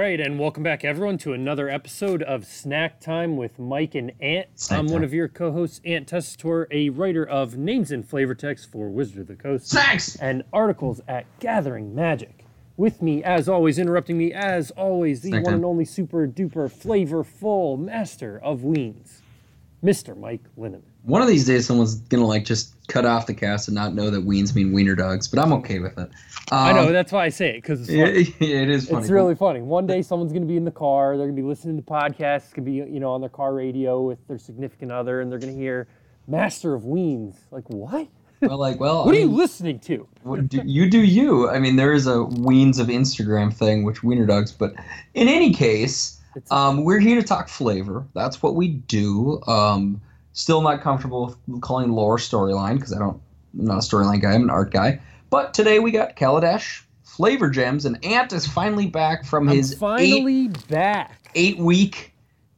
right, and welcome back, everyone, to another episode of Snack Time with Mike and Ant. I'm one of your co-hosts, Ant Tessitore, a writer of names and flavor text for Wizard of the Coast Snacks! and articles at Gathering Magic. With me, as always, interrupting me, as always, the one and only super-duper flavorful master of Weens, Mr. Mike Linneman. One of these days, someone's gonna just cut off the cast and not know that Weens mean wiener dogs, but I'm okay with it. I know, that's why I say it, because it's funny. It is funny. It's really funny. One day, someone's going to be in the car. They're going to be listening to podcasts. It's going to be, on their car radio with their significant other, and they're going to hear Master of Weens. Like, what? What are you listening to? You do you. I mean, there is a Weens of Instagram thing, which wiener dogs, but in any case, we're here to talk flavor. That's what we do. Still not comfortable with calling lore storyline, because I'm not a storyline guy. I'm an art guy. But today we got Kaladesh, Flavor Gems, and Ant is finally back from his 8-week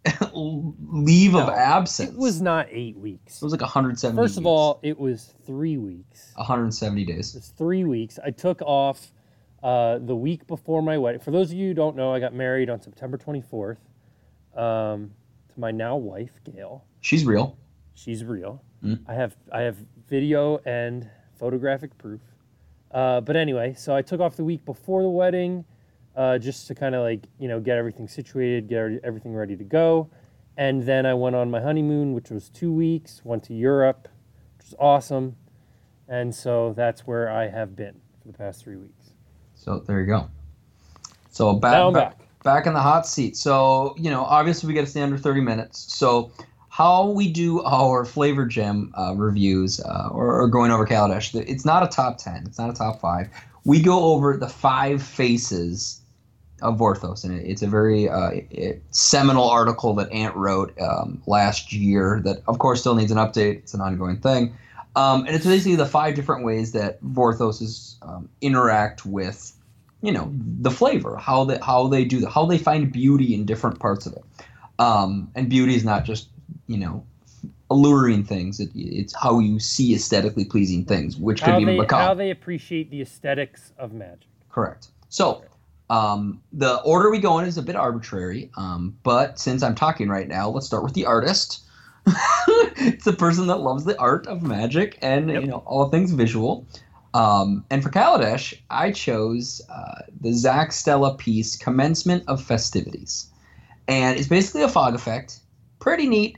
leave of absence. It was not 8 weeks. It was like 170 First of all, it was 3 weeks. 170 days. It was 3 weeks. I took off the week before my wedding. For those of you who don't know, I got married on September 24th to my now wife, Gail. She's real. She's real. I have video and photographic proof. But anyway, so I took off the week before the wedding, just to kind of get everything situated, get everything ready to go. And then I went on my honeymoon, which was 2 weeks, went to Europe, which was awesome. And so that's where I have been for the past 3 weeks. So there you go. So now I'm back in the hot seat. So, obviously we got to stay under 30 minutes. So how we do our Flavor Gem reviews or going over Kaladesh, it's not a top 10. It's not a top 5. We go over the 5 faces of Vorthos, and it's a very seminal article that Ant wrote last year that, of course, still needs an update. It's an ongoing thing. And it's basically the 5 different ways that Vorthoses interact with, the flavor, how they find beauty in different parts of it. And beauty is not just alluring things. It's how you see aesthetically pleasing things, which could be macabre. How they appreciate the aesthetics of magic. Correct. So the order we go in is a bit arbitrary, but since I'm talking right now, let's start with the artist. It's the person that loves the art of magic and all things visual. And for Kaladesh, I chose the Zach Stella piece, Commencement of Festivities. And it's basically a fog effect. Pretty neat.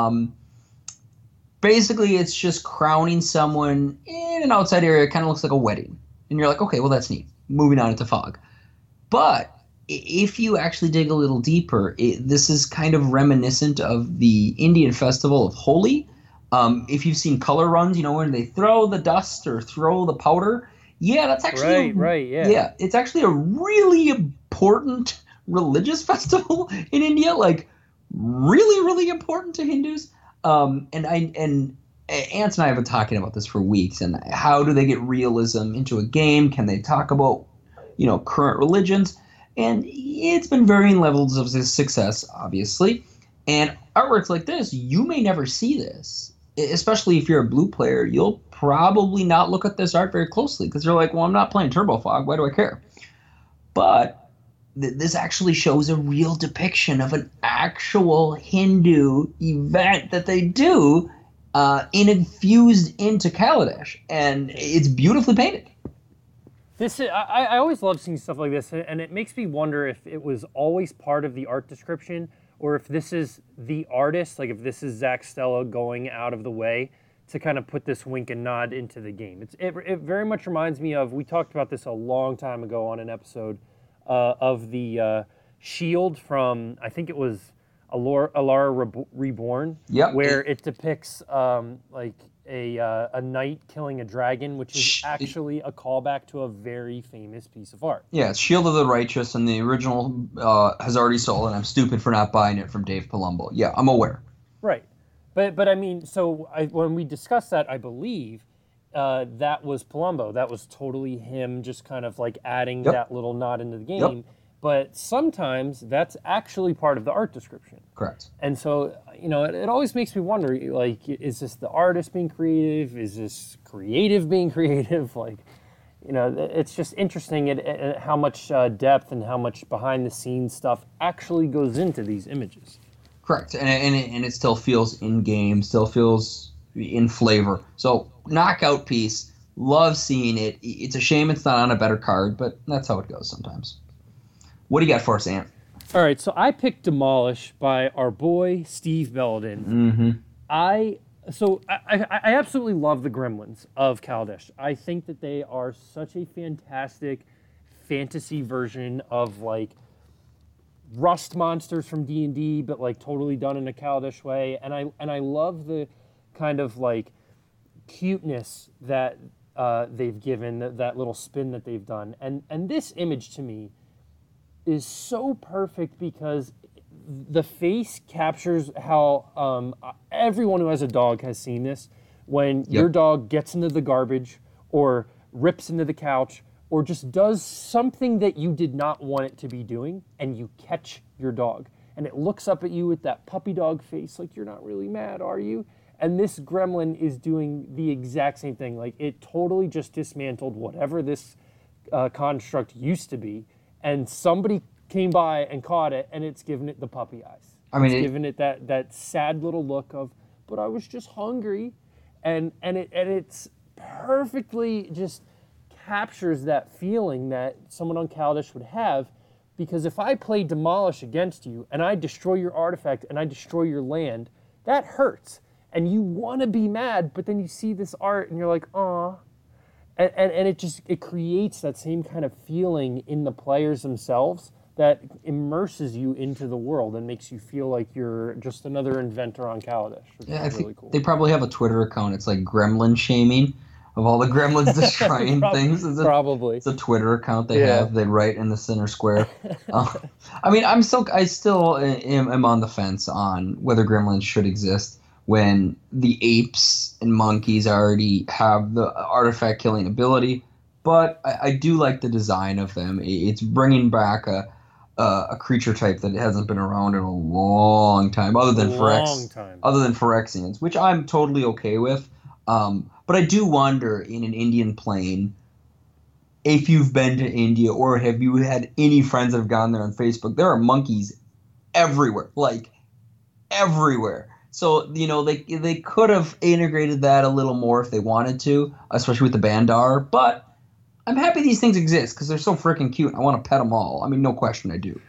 Basically, it's just crowning someone in an outside area. It kind of looks like a wedding. And you're like, okay, well, that's neat. Moving on into fog. But if you actually dig a little deeper, this is kind of reminiscent of the Indian festival of Holi. If you've seen color runs, when they throw the dust or throw the powder. Yeah, that's actually yeah. Yeah, it's actually a really important religious festival in India. Really, really important to Hindus. And Ant and I have been talking about this for weeks. And how do they get realism into a game? Can they talk about, current religions? And it's been varying levels of success, obviously. And artworks like this, you may never see this. Especially if you're a blue player, you'll probably not look at this art very closely because you're like, well, I'm not playing Turbo Fog. Why do I care? But this actually shows a real depiction of an actual Hindu event that they do infused into Kaladesh, and it's beautifully painted. I always love seeing stuff like this, and it makes me wonder if it was always part of the art description, or if this is the artist, if this is Zach Stella going out of the way to kind of put this wink and nod into the game. It very much reminds me of, we talked about this a long time ago on an episode of the shield from, I think it was Alara Reborn, where it depicts a knight killing a dragon, which is actually a callback to a very famous piece of art. Yeah, it's Shield of the Righteous, and the original has already sold, and I'm stupid for not buying it from Dave Palumbo. Yeah, I'm aware. Right. But I mean, when we discussed that, I believe that was Palumbo. That was totally him just kind of adding that little nod into the game. Yep. But sometimes that's actually part of the art description. Correct. And so, it always makes me wonder, is this the artist being creative? Is this creative being creative? it's just interesting at how much depth and how much behind the scenes stuff actually goes into these images. Correct, and it still feels in game, still feels in flavor. So knockout piece, love seeing it. It's a shame it's not on a better card, but that's how it goes sometimes. What do you got for us, Ant? All right, so I picked Demolish by our boy Steve Belladin. Mm-hmm. I absolutely love the Gremlins of Kaladesh. I think that they are such a fantastic fantasy version of like Rust monsters from D&D, but like totally done in a Kaladesh way. And I love the kind of like cuteness that they've given, that little spin that they've done. And this image to me is so perfect because the face captures how everyone who has a dog has seen this. When your dog gets into the garbage or rips into the couch or just does something that you did not want it to be doing, and you catch your dog. And it looks up at you with that puppy dog face like, you're not really mad, are you? And this gremlin is doing the exact same thing. Like, it totally just dismantled whatever this construct used to be. And somebody came by and caught it, and it's given it the puppy eyes. It's given it that sad little look of, but I was just hungry. And it's perfectly just captures that feeling that someone on Kaladesh would have, because if I play Demolish against you and I destroy your artifact and I destroy your land, that hurts. And you want to be mad, but then you see this art and you're like, aw. And it creates that same kind of feeling in the players themselves that immerses you into the world and makes you feel like you're just another inventor on Kaladesh. Yeah, I think really cool. They probably have a Twitter account. It's like gremlin shaming of all the gremlins destroying things. Probably. It's a Twitter account they have. They write in the center square. I mean, I still am on the fence on whether gremlins should exist when the apes and monkeys already have the artifact killing ability. But I do like the design of them. It's bringing back a creature type that hasn't been around in a long time, other than Phyrexians, which I'm totally okay with. But I do wonder, in an Indian plane, if you've been to India or have you had any friends that have gone there on Facebook, there are monkeys everywhere, like everywhere. So, they could have integrated that a little more if they wanted to, especially with the Bandar. But I'm happy these things exist because they're so freaking cute. I want to pet them all. I mean, no question I do.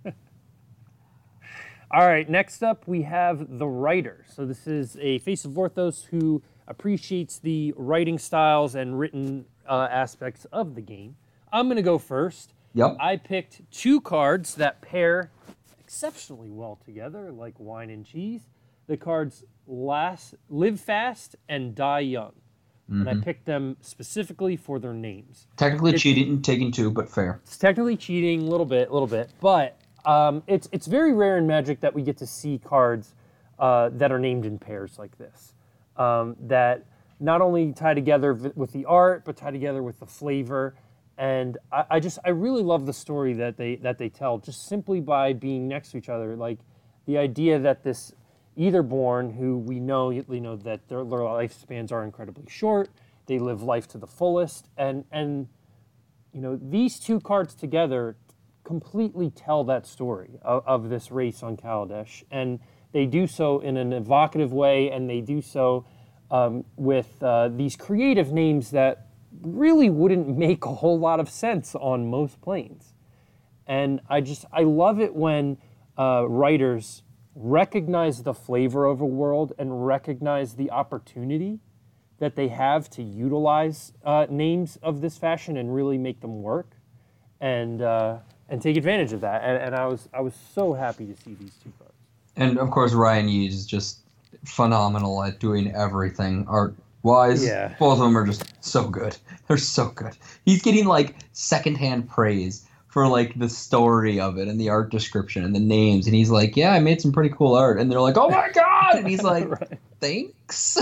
All right, next up we have The Writer. So this is a Face of Vorthos who appreciates the writing styles and written aspects of the game. I'm going to go first. Yep. I picked 2 cards that pair exceptionally well together, like wine and cheese. The cards Live Fast and Die Young. Mm-hmm. And I picked them specifically for their names. Technically cheating, taking 2, but fair. It's technically cheating a little bit. But it's very rare in Magic that we get to see cards that are named in pairs like this. That not only tie together with the art, but tie together with the flavor. And I really love the story that they tell, just simply by being next to each other. Like the idea that this Eitherborn, who we know that their lifespans are incredibly short, they live life to the fullest, and these 2 cards together completely tell that story of this race on Kaladesh, and they do so in an evocative way, and they do so with these creative names that really wouldn't make a whole lot of sense on most planes. And I love it when writers recognize the flavor of a world and recognize the opportunity that they have to utilize names of this fashion and really make them work, and take advantage of that. And I was so happy to see these 2 cards. And of course, Ryan Yee is just phenomenal at doing everything art-wise. Yeah. Both of them are just so good. They're so good. He's getting like secondhand praise for like the story of it and the art description and the names, and he's like, yeah, I made some pretty cool art, and they're like, oh my god, and he's like, right. Thanks.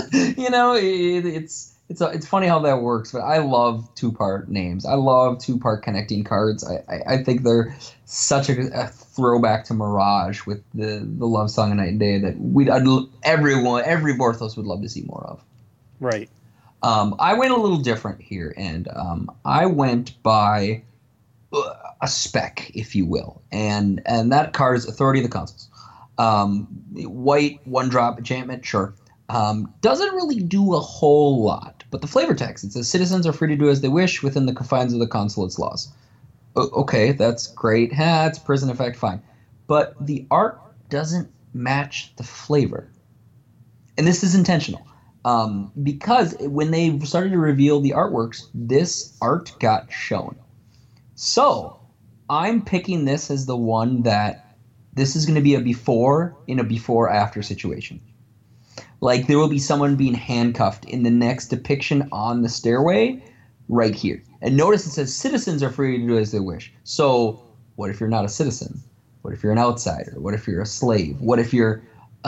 It's funny how that works, but I love 2-part names. I love 2-part connecting cards. I think they're such a throwback to Mirage with the love song of Night and Day that every Vorthos would love to see more of. Right. I went a little different here, and I went by a spec, if you will, and that card is Authority of the Consuls. White, one drop enchantment, sure. Doesn't really do a whole lot, but the flavor text, it says citizens are free to do as they wish within the confines of the consulate's laws. Okay, that's great. It's prison effect, fine. But the art doesn't match the flavor. And this is intentional. Because when they started to reveal the artworks, this art got shown. So I'm picking this as the one that this is going to be a before in a before-after situation. Like there will be someone being handcuffed in the next depiction on the stairway right here. And notice it says citizens are free to do as they wish. So what if you're not a citizen? What if you're an outsider? What if you're a slave? What if you're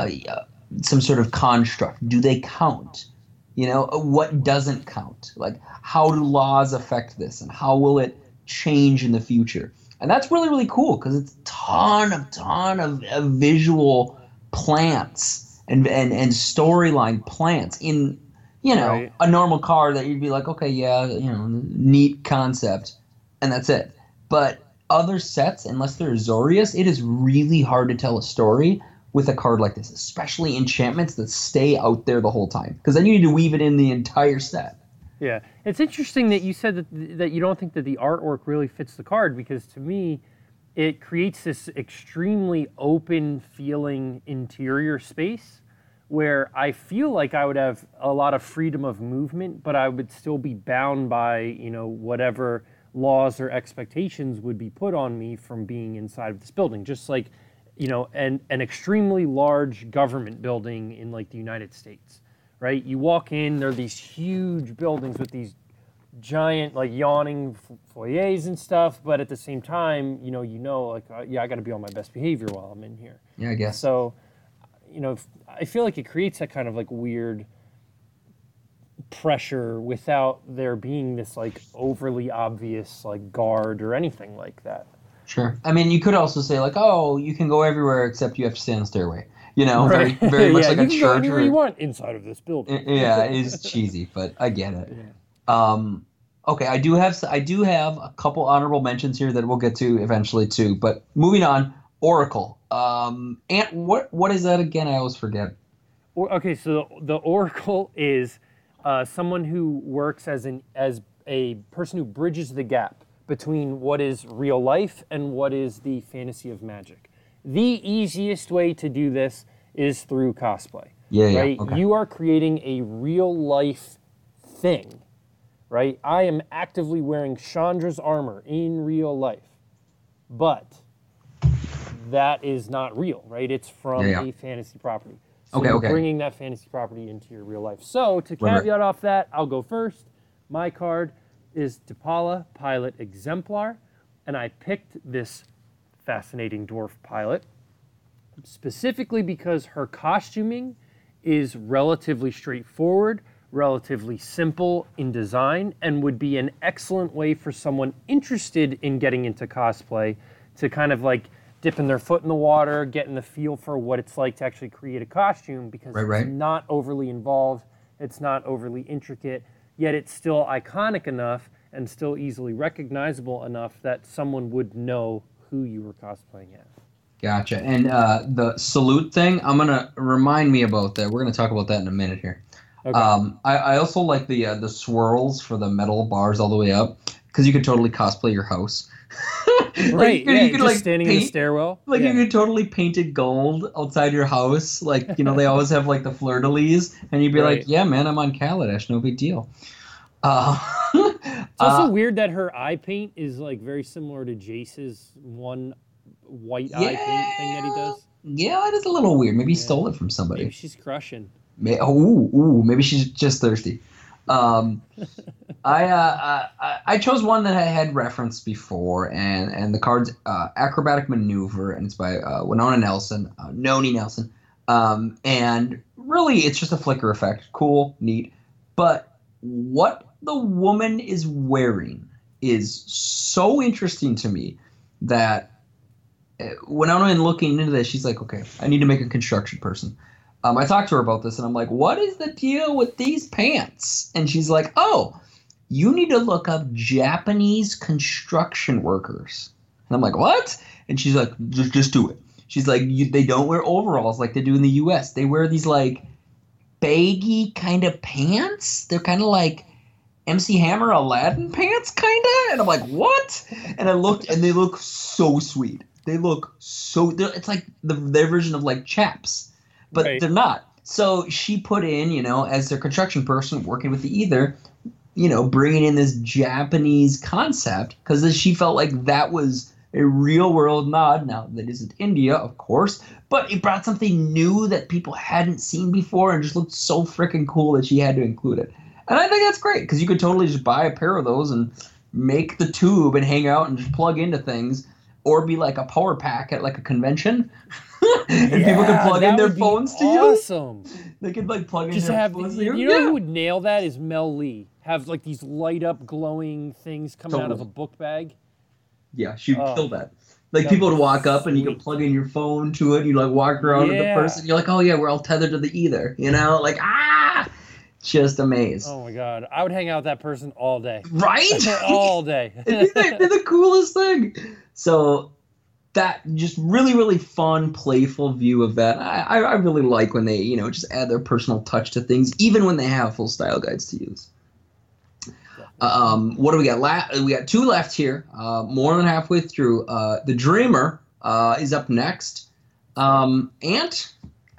some sort of construct? Do they count? What doesn't count? Like how do laws affect this? And how will it change in the future? And that's really, really cool because it's a ton of visual plants and storyline plants in, right. A normal card that you'd be like, okay, yeah, neat concept, and that's it. But other sets, unless they're Azorius, it is really hard to tell a story with a card like this, especially enchantments that stay out there the whole time, because then you need to weave it in the entire set. Yeah, it's interesting that you said that you don't think that the artwork really fits the card, because to me, it creates this extremely open feeling interior space where I feel like I would have a lot of freedom of movement, but I would still be bound by, whatever laws or expectations would be put on me from being inside of this building. Just like, an extremely large government building in like the United States, right? You walk in, there are these huge buildings with these giant, like yawning foyers and stuff, but at the same time, I got to be on my best behavior while I'm in here. Yeah, I guess. So, I feel like it creates that kind of like weird pressure without there being this like overly obvious like guard or anything like that. Sure. I mean, you could also say like, oh, you can go everywhere except you have to stay on the stairway. Right. Very, very much yeah, like you a can church. Go anywhere you want inside of this building. Yeah, it is cheesy, but I get it. Yeah. Okay, I do have a couple honorable mentions here that we'll get to eventually too. But moving on, Oracle. Ant, what is that again? I always forget. Okay, so the Oracle is someone who works as a person who bridges the gap between what is real life and what is the fantasy of magic. The easiest way to do this is through cosplay. Yeah, right? Okay. You are creating a real life thing, right? I am actively wearing Chandra's armor in real life, but that is not real, right? It's from a fantasy property. So you're bringing that fantasy property into your real life. So to caveat off that, I'll go first. My card is Depala Pilot Exemplar, and I picked this fascinating dwarf pilot specifically because her costuming is relatively straightforward, relatively simple in design, and would be an excellent way for someone interested in getting into cosplay to kind of like dipping their foot in the water, getting the feel for what it's like to actually create a costume, because it's not overly involved, it's not overly intricate, yet it's still iconic enough and still easily recognizable enough that someone would know who you were cosplaying as. Gotcha. And the salute thing, I'm going to remind me about that. We're going to talk about that in a minute here. Okay. I also like the swirls for the metal bars all the way up, because you could totally cosplay your house. Right, you could just like standing in the stairwell. Like you could totally paint it gold outside your house. Like, they always have like the fleur-de-lis, and you'd be like, yeah, man, I'm on Kaladesh, no big deal. It's also weird that her eye paint is like very similar to Jace's one white eye paint thing that he does. Yeah, that is a little weird. Maybe he stole it from somebody. Maybe she's crushing. Maybe she's just thirsty. I chose one that I had referenced before, and the card's Acrobatic Maneuver, and it's by Winona Nelson, Noni Nelson. And really, it's just a flicker effect. Cool, neat. But what the woman is wearing is so interesting to me that when I'm looking into this, she's like, okay, I need to make a construction person. I talked to her about this, and I'm like, what is the deal with these pants? And she's like, oh, you need to look up Japanese construction workers. And I'm like, what? And she's like, just do it. She's like, they don't wear overalls like they do in the U.S. They wear these like baggy kind of pants. They're kind of like MC Hammer Aladdin pants, kind of. And I'm like, what? And I looked, and they look so sweet. They look so. It's like their version of like chaps, but Right. they're not. So she put in, as their construction person working with the Ether, bringing in this Japanese concept because she felt like that was a real world nod. Now, that isn't India, of course, but it brought something new that people hadn't seen before and just looked so freaking cool that she had to include it. And I think that's great because you could totally just buy a pair of those and make the tube and hang out and just plug into things, or be like a power pack at like a convention. And people could plug in their phones to you. Awesome. They could like plug in Just their have, phones to you. you know who would nail that is Mel Lee. Have like these light up glowing things coming out of a Totally. book bag. Yeah, she'd Oh, kill that. Like that people would would be walk up and you could sweet. plug in your phone to it and you like walk around with the Yeah. person. You're like, oh yeah, we're all tethered to the Ether, like just amazed. Oh my god, I would hang out with that person all day. Right? All day. It'd be the coolest thing. So that just really, really fun, playful view of that. I really like when they, just add their personal touch to things, even when they have full style guides to use. What do we got? We got two left here. More than halfway through. The Dreamer is up next. Ant.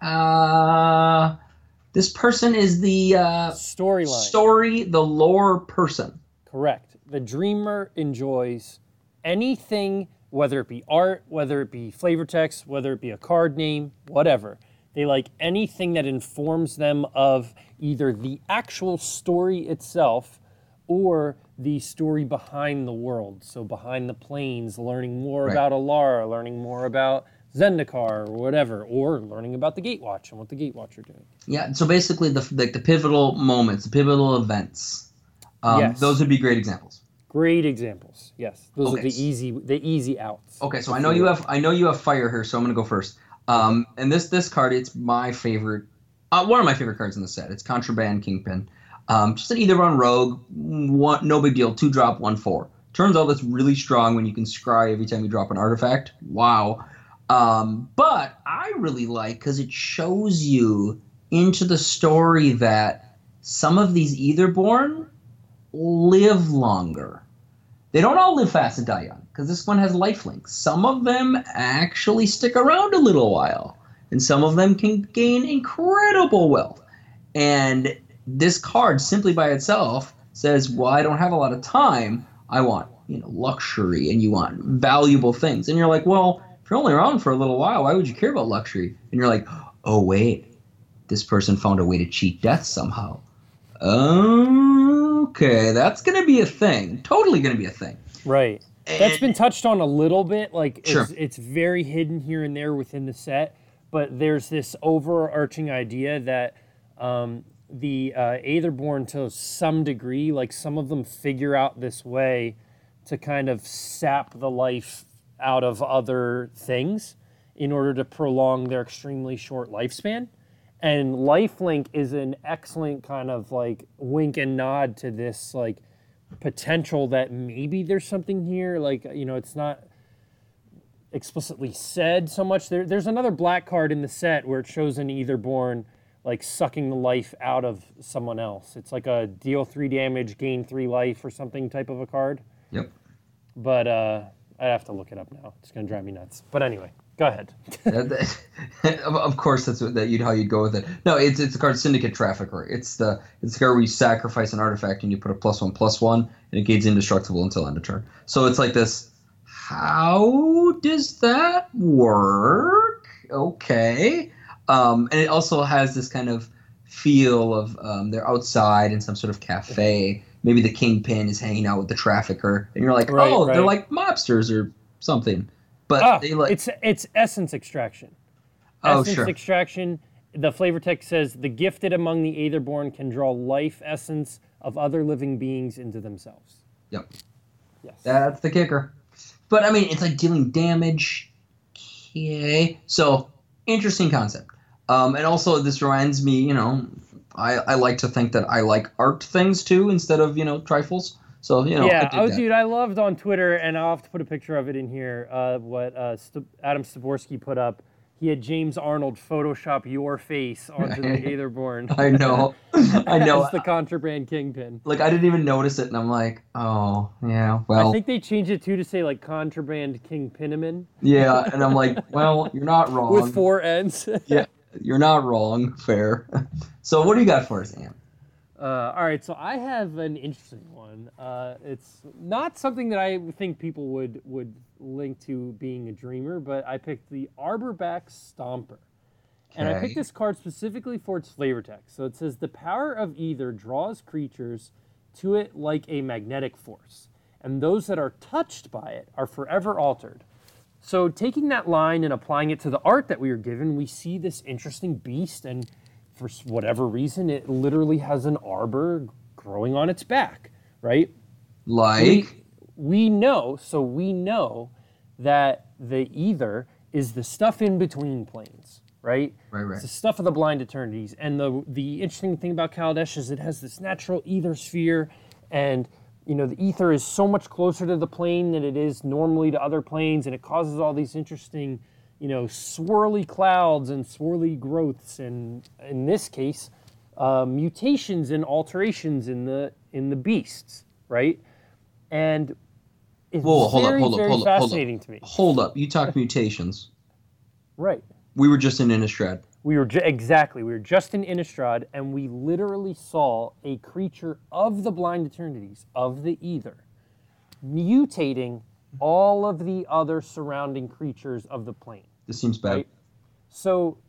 This person is the Storyline. the lore person. Correct. The dreamer enjoys anything, whether it be art, whether it be flavor text, whether it be a card name, whatever. They like anything that informs them of either the actual story itself or the story behind the world. So behind the planes, learning more Right. about Alara, learning more about Zendikar or whatever, or learning about the Gatewatch and what the Gatewatch are doing. Yeah, so basically the pivotal moments, the pivotal events, Yes. those would be great examples. Great examples. Yes, those are Okay. the easy outs. Okay, so I know you have fire here, so I'm gonna go first. And this card, it's my favorite, one of my favorite cards in the set. It's Contraband Kingpin. Just an either run rogue, no big deal, 2-drop, 1/4. Turns out that's really strong when you can scry every time you drop an artifact. Wow. But I really like because it shows you into the story that some of these Etherborn live longer. They don't all live fast and die young because this one has lifelink. Some of them actually stick around a little while, and some of them can gain incredible wealth. And this card simply by itself says, well, I don't have a lot of time. I want, luxury, and you want valuable things. And you're like, well, if you're only around for a little while, why would you care about luxury? And you're like, oh, wait, this person found a way to cheat death somehow. Okay, that's going to be a thing. Totally going to be a thing. Right. That's been touched on a little bit. Like Sure. it's very hidden here and there within the set, but there's this overarching idea that the Aetherborn, to some degree, like some of them figure out this way to kind of sap the life out of other things in order to prolong their extremely short lifespan. And lifelink is an excellent kind of like wink and nod to this like potential that maybe there's something here. Like, it's not explicitly said so much. There's another black card in the set where it shows an Etherborn like sucking the life out of someone else. It's like a deal 3 damage, gain 3 life or something type of a card. Yep. But I have to look it up now. It's going to drive me nuts. But anyway, go ahead. Of course, that's how you'd go with it. No, it's the card Syndicate Trafficker. It's the card where you sacrifice an artifact and you put a +1/+1, and it gains indestructible until end of turn. So it's like this. How does that work? Okay. And it also has this kind of feel of they're outside in some sort of cafe. Maybe the Kingpin is hanging out with the Trafficker, and you're like, Right, oh, they're right. like mobsters or something. But they like. It's essence extraction. Oh, Essence sure. extraction. The flavor text says the gifted among the Aetherborn can draw life essence of other living beings into themselves. Yep. Yes. That's the kicker. But I mean, it's like dealing damage. Okay. So interesting concept. And also, this reminds me, I like to think that I like art things too instead of, trifles. So, I Yeah. dig Oh, that. dude, I loved on Twitter, and I'll have to put a picture of it in here. What Adam Staborski put up. He had James Arnold Photoshop your face onto the Aetherborn I know. I know. as the contraband kingpin. Like, I didn't even notice it, and I'm like, oh, yeah, I well, think they changed it too to say like contraband kingpinaman yeah. And I'm like, well, you're not with wrong. four N's. Yeah, you're not wrong. Fair. So, what do you got for us, Ann? All right, so I have an interesting one. It's not something that I think people would link to being a dreamer, but I picked the Arborback Stomper. And I picked Okay. this card specifically for its flavor text. So it says the power of either draws creatures to it like a magnetic force, and those that are touched by it are forever altered. So taking that line and applying it to the art that we were given, we see this interesting beast, and for whatever reason, it literally has an arbor growing on its back, right? Like, We know that the ether is the stuff in between planes, right? right. It's the stuff of the blind eternities. And the interesting thing about Kaladesh is it has this natural ether sphere, and the ether is so much closer to the plane than it is normally to other planes, and it causes all these interesting, swirly clouds and swirly growths, and in this case, mutations and alterations in the beasts, right? And it's Whoa, hold up, very, hold up, very hold up, hold up. fascinating to me. Hold up. You talk mutations. Right. We were just in Innistrad. We were just in Innistrad, and we literally saw a creature of the Blind Eternities, of the Ether, mutating all of the other surrounding creatures of the plane. This seems bad. Right? So,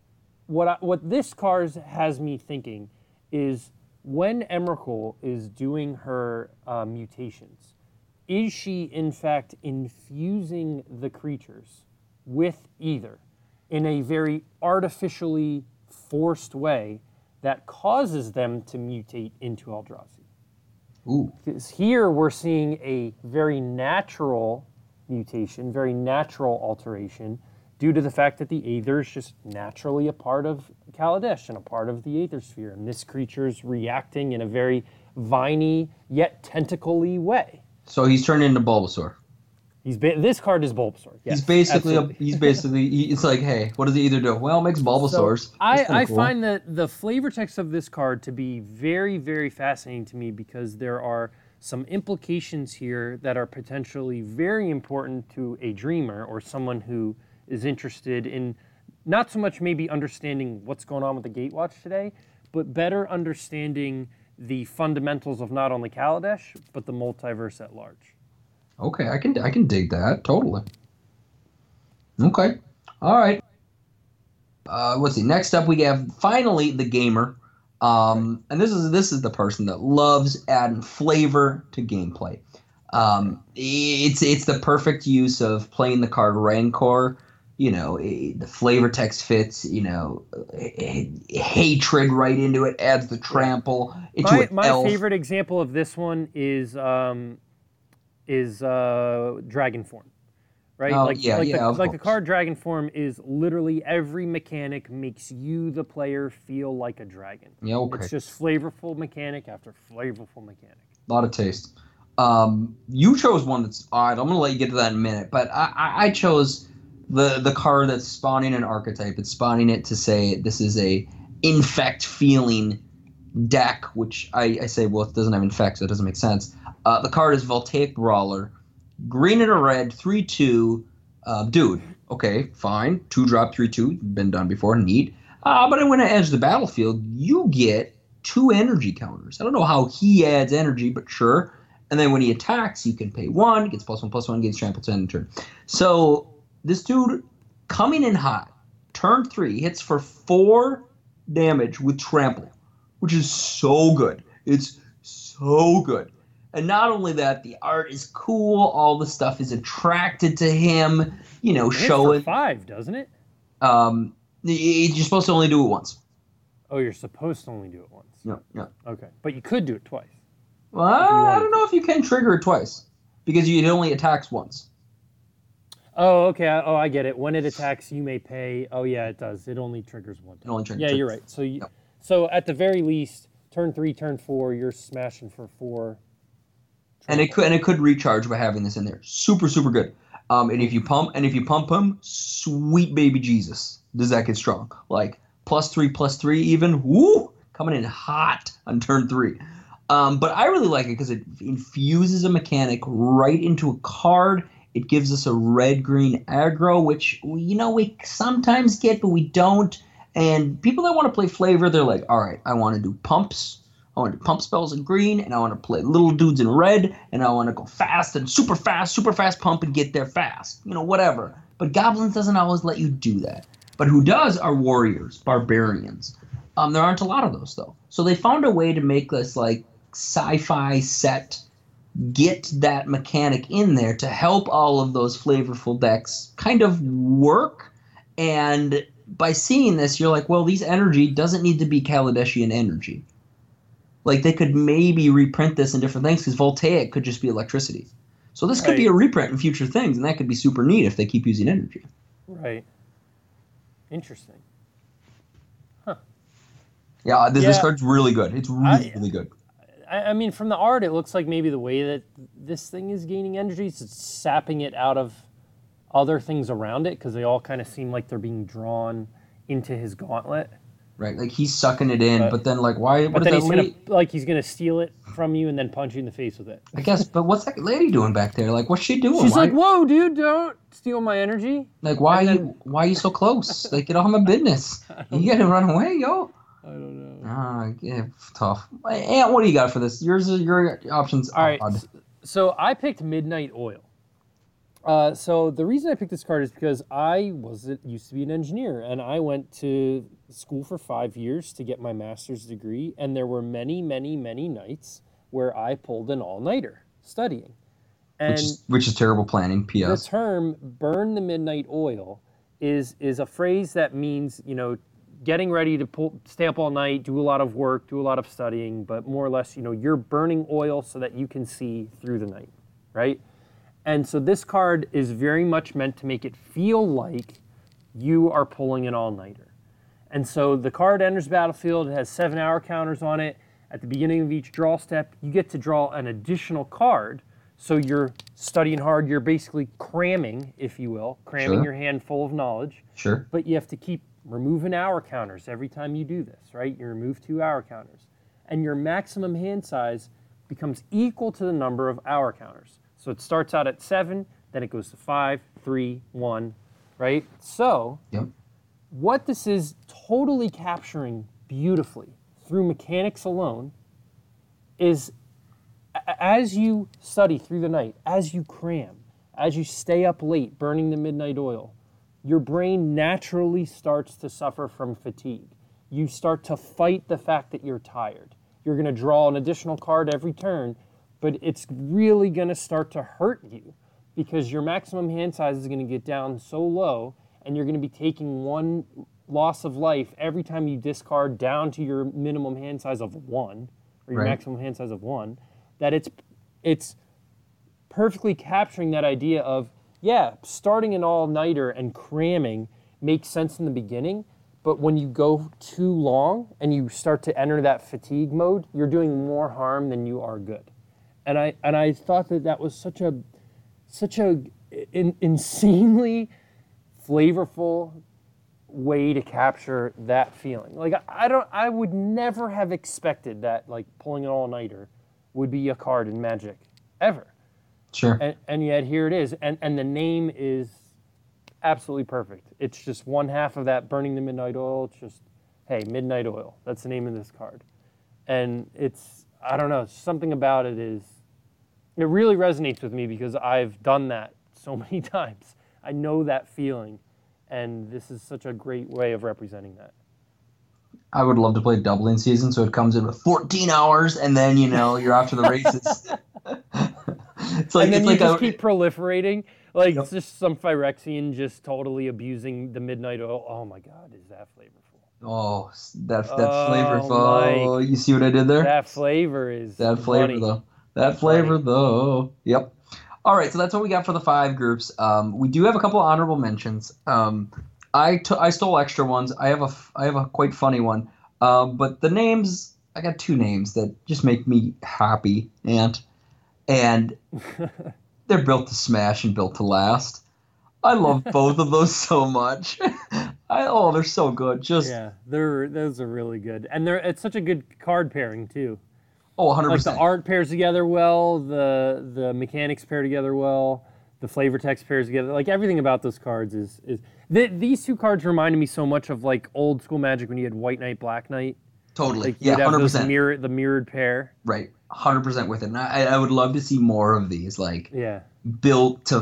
what this card has me thinking is when Emrakul is doing her mutations, is she in fact infusing the creatures with Ether in a very artificially forced way that causes them to mutate into Eldrazi? Ooh. Because here we're seeing a very natural mutation, very natural alteration, due to the fact that the Aether is just naturally a part of Kaladesh and a part of the Aether sphere. And this creature is reacting in a very viney yet tentacle-y way. So he's turned into Bulbasaur. This card is Bulbasaur. Yes, He's basically absolutely. it's like, hey, what does he either do? Well, it makes Bulbasaurs. So That's kinda I cool. find that the flavor text of this card to be very, very fascinating to me because there are some implications here that are potentially very important to a dreamer or someone who is interested in not so much maybe understanding what's going on with the Gatewatch today, but better understanding the fundamentals of not only Kaladesh, but the multiverse at large. Okay, I can dig that totally. Okay, all right. Let's see. Next up, we have finally the gamer, and this is the person that loves adding flavor to gameplay. It's the perfect use of playing the card Rancor. The flavor text fits. Hatred right into it, adds the trample into an My elf. favorite example of this one is Dragon Form, right? Oh, of the course. card Dragon Form is literally every mechanic makes you the player feel like a dragon. Yeah, okay. It's just flavorful mechanic after flavorful mechanic. A lot of taste. You chose one that's odd. I'm gonna let you get to that in a minute, but I chose the card that's spawning an archetype. It's spawning it to say this is a infect feeling deck, which I say, well, it doesn't have infect, so it doesn't make sense. The card is Voltaic Brawler, green and a red, 3/2. Dude, okay, fine, 2-drop, 3/2, been done before, neat. But when it enters the battlefield, you get 2 energy counters. I don't know how he adds energy, but sure. And then when he attacks, you can pay 1, gets +1/+1, gets trample to end turn. So this dude coming in hot, turn 3, hits for 4 damage with trample, which is so good. It's so good. And not only that, the art is cool. All the stuff is attracted to him. It Showing. hits for 5, doesn't it? You're supposed to only do it once. Oh, you're supposed to only do it once. Yeah. Okay, but you could do it twice. Well, I don't know if you can trigger it twice because it only attacks once. Oh, okay. I get it. When it attacks, you may pay. Oh, yeah, it does. It only triggers one It time. only triggers. Yeah, you're right. Yep. So at the very least, turn 3, turn 4, you're smashing for 4. And it could recharge by having this in there. Super, super good. And if you pump him, sweet baby Jesus, does that get strong? Like +3 even. Woo! Coming in hot on turn 3. But I really like it because it infuses a mechanic right into a card. It gives us a red-green aggro, which we sometimes get, but we don't. And people that want to play flavor, they're like, all right, I want to do pumps. I want to do pump spells in green, and I want to play little dudes in red, and I want to go fast and super fast pump and get there fast. Whatever. But Goblins doesn't always let you do that. But who does are warriors, barbarians. There aren't a lot of those, though. So they found a way to make this, like, sci-fi set get that mechanic in there to help all of those flavorful decks kind of work. And by seeing this, you're like, well, these energy doesn't need to be Kaladeshian energy. Like, they could maybe reprint this in different things because Voltaic could just be electricity. So this could be a reprint in future things, and that could be super neat if they keep using energy. Right. Interesting. Huh. Yeah, this card's really good. It's really good. I mean, from the art, it looks like maybe the way that this thing is gaining energy is it's sapping it out of other things around it because they all kind of seem like they're being drawn into his gauntlet. Right, like he's sucking it in, but then like why? But then he's gonna steal it from you and then punch you in the face with it. I guess, but what's that lady doing back there? Like, what's she doing? She's like, "Whoa, dude, don't steal my energy!" Like, why are you so close? Like, get off my business! You gotta run away, yo. I don't know. Yeah, tough. Ant, what do you got for this? Your options. All right, so I picked Midnight Oil. So the reason I picked this card is because I used to be an engineer, and I went to school for 5 years to get my master's degree, and there were many, many, many nights where I pulled an all-nighter studying. And which is terrible planning, P.S. The term "burn the midnight oil" is a phrase that means, getting ready to stay up all night, do a lot of work, do a lot of studying, but more or less, you're burning oil so that you can see through the night, right? And so this card is very much meant to make it feel like you are pulling an all-nighter. And so the card enters the battlefield. It has 7-hour counters on it. At the beginning of each draw step, you get to draw an additional card. So you're studying hard. You're basically cramming, if you will, your hand full of knowledge. Sure. But you have to keep removing hour counters every time you do this, right? You remove 2 hour counters. And your maximum hand size becomes equal to the number of hour counters. So it starts out at 7, then it goes to 5, 3, 1, right? So what this is totally capturing beautifully through mechanics alone is as you study through the night, as you cram, as you stay up late burning the midnight oil, your brain naturally starts to suffer from fatigue. You start to fight the fact that you're tired. You're going to draw an additional card every turn, but it's really going to start to hurt you because your maximum hand size is going to get down so low, and you're going to be taking 1 loss of life every time you discard down to your minimum hand size of 1, or your maximum hand size of 1, that it's perfectly capturing that idea of, starting an all-nighter and cramming makes sense in the beginning, but when you go too long and you start to enter that fatigue mode, you're doing more harm than you are good. And I thought that was such a insanely flavorful way to capture that feeling. Like I would never have expected that like pulling an all-nighter would be a card in Magic ever. Sure. And yet here it is. And the name is absolutely perfect. It's just one half of that burning the midnight oil. It's just, hey, midnight oil. That's the name of this card. And it's, I don't know, something about it really resonates with me because I've done that so many times. I know that feeling. And this is such a great way of representing that. I would love to play doubling season, so it comes in with 14 hours, and then, you're off to the races. It's like, and then you just keep proliferating. Like, it's just some Phyrexian just totally abusing the midnight oil. Oh, my God, is that flavorful. Oh, that flavorful. Mike. You see what I did there? That flavor is That flavor, funny. though. That flavor, though. Yep. All right, so that's what we got for the 5 groups. We do have a couple honorable mentions. I stole extra ones. I have a quite funny one. But the names, I got 2 names that just make me happy, and they're built to smash and built to last. I love both of those so much. They're so good. Those are really good, and it's such a good card pairing too. Oh, 100%. Like the art pairs together well, the mechanics pair together well, the flavor text pairs together. Like everything about those cards is these 2 cards reminded me so much of like old school Magic when you had White Knight, Black Knight. Totally. Like you'd have 100%. the mirrored pair. Right. 100% with it. And I would love to see more of these, like built to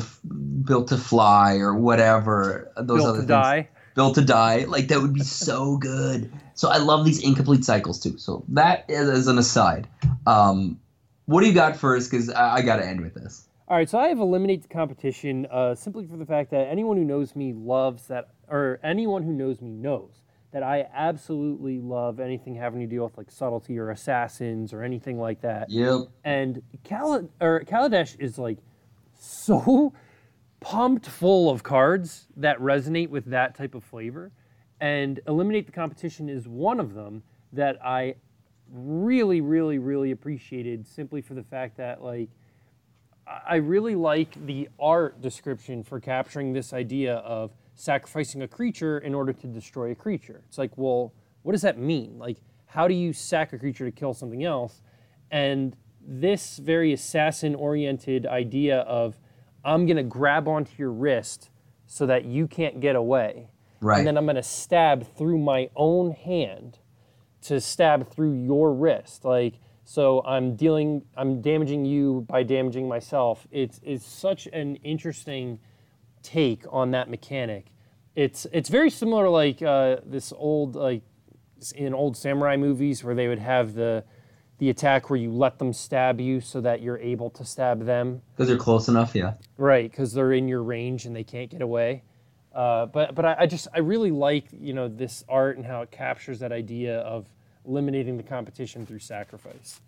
fly or whatever. Those built other to things. Die. Built to die. Like that would be so good. So I love these incomplete cycles too. So that is as an aside. What do you got first? Because I got to end with this. All right, so I have eliminated the competition simply for the fact that anyone who knows me loves that, or anyone who knows me knows that I absolutely love anything having to deal with like subtlety or assassins or anything like that. Yep. And Kaladesh is like so pumped full of cards that resonate with that type of flavor. And Eliminate the Competition is one of them that I really, really, really appreciated simply for the fact that like I really like the art description for capturing this idea of sacrificing a creature in order to destroy a creature. It's like, well, what does that mean? Like, how do you sack a creature to kill something else? And this very assassin-oriented idea of, I'm going to grab onto your wrist so that you can't get away. Right. And then I'm going to stab through my own hand to stab through your wrist. Like, so I'm damaging you by damaging myself. It's such an interesting take on that mechanic. It's very similar like this old, like in old samurai movies where they would have the attack where you let them stab you so that you're able to stab them. Because they're close enough, yeah. Right, because they're in your range and they can't get away. But I really like, this art and how it captures that idea of eliminating the competition through sacrifice.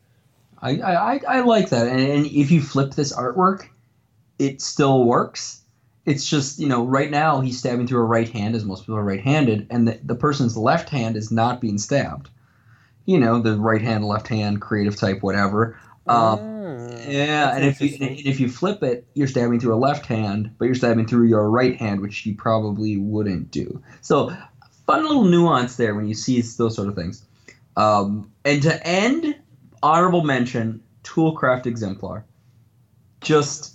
I like that. And if you flip this artwork, it still works. It's just, right now he's stabbing through a right hand, as most people are right-handed, and the person's left hand is not being stabbed. The right hand, left hand, creative type, whatever. Yeah, and if you flip it, you're stabbing through a left hand, but you're stabbing through your right hand, which you probably wouldn't do. So, fun little nuance there when you see those sort of things. And to end, honorable mention, Toolcraft Exemplar. Just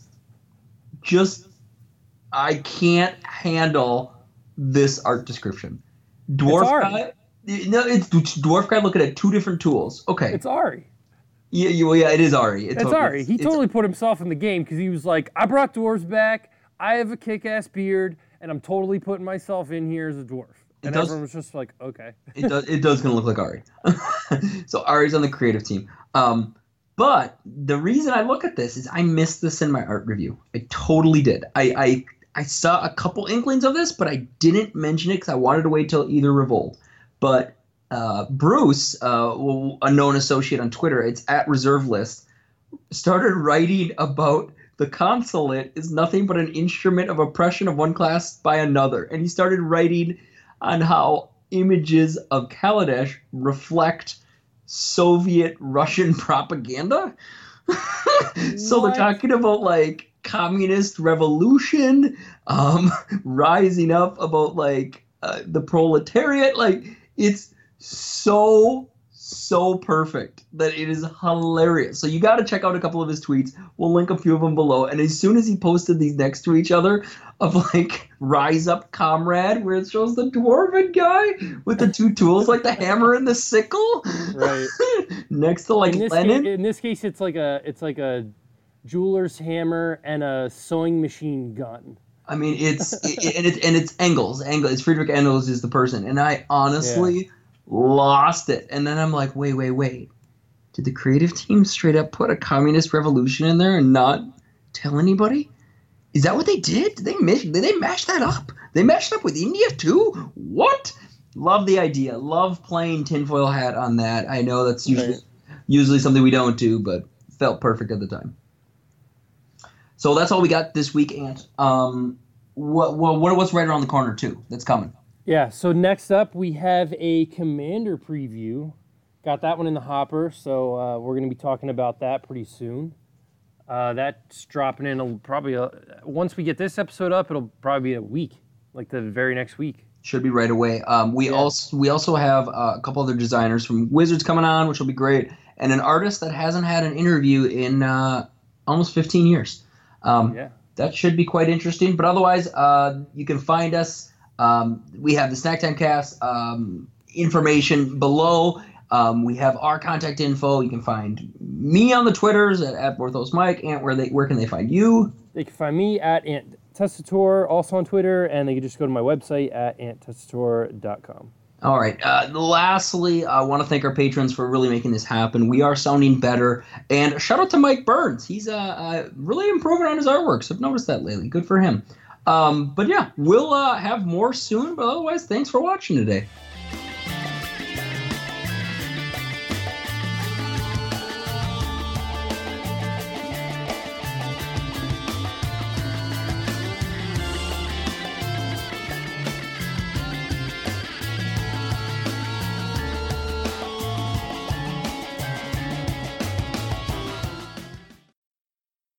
I can't handle this art description. Dwarf Guy. No, it's Dwarf Guy looking at 2 different tools. Okay. It's Ari. Yeah, it is Ari. It's Ari. He totally put himself in the game because he was like, I brought dwarves back, I have a kick-ass beard, and I'm totally putting myself in here as a dwarf. And everyone was just like, okay. It does kind of look like Ari. So Ari's on the creative team. But the reason I look at this is I missed this in my art review. I totally did. I saw a couple inklings of this, but I didn't mention it because I wanted to wait till either Revolt. But Bruce, a known associate on Twitter, it's at Reserve List, started writing about the consulate is nothing but an instrument of oppression of one class by another. And he started writing on how images of Kaladesh reflect Soviet Russian propaganda. So they're talking about like communist revolution, rising up, about like the proletariat. Like it's so perfect that it is hilarious. So you got to check out a couple of his tweets. We'll link a few of them below. And as soon as he posted these next to each other of like Rise Up Comrade, where it shows the dwarven guy with the 2 tools, like the hammer and the sickle, right? Next to like Lenin. In this case, it's like a jeweler's hammer and a sewing machine gun. I mean, it's Engels. It's Friedrich Engels is the person, and I honestly lost it. And then I'm like, wait. Did the creative team straight up put a communist revolution in there and not tell anybody? Is that what they did? Did they mash that up? They mashed up with India too? What? Love the idea. Love playing tinfoil hat on that. I know that's usually something we don't do, but felt perfect at the time. So that's all we got this week, Ant. What's right around the corner too? That's coming. Yeah. So next up, we have a Commander preview. Got that one in the hopper, so we're going to be talking about that pretty soon. That's dropping in once we get this episode up, it'll probably be a week, like the very next week. Should be right away. We also have a couple other designers from Wizards coming on, which will be great, and an artist that hasn't had an interview in almost 15 years. That should be quite interesting. But otherwise, you can find us. We have the Snack Time Cast information below. We have our contact info. You can find me on the Twitters at Borthos Mike. Ant, where can they find you? They can find me at Ant Testator, also on Twitter, and they can just go to my website at anttestator.com. All right. Lastly, I want to thank our patrons for really making this happen. We are sounding better. And shout out to Mike Burns. He's really improving on his artwork. So I've noticed that lately. Good for him. But yeah, we'll have more soon. But otherwise, thanks for watching today.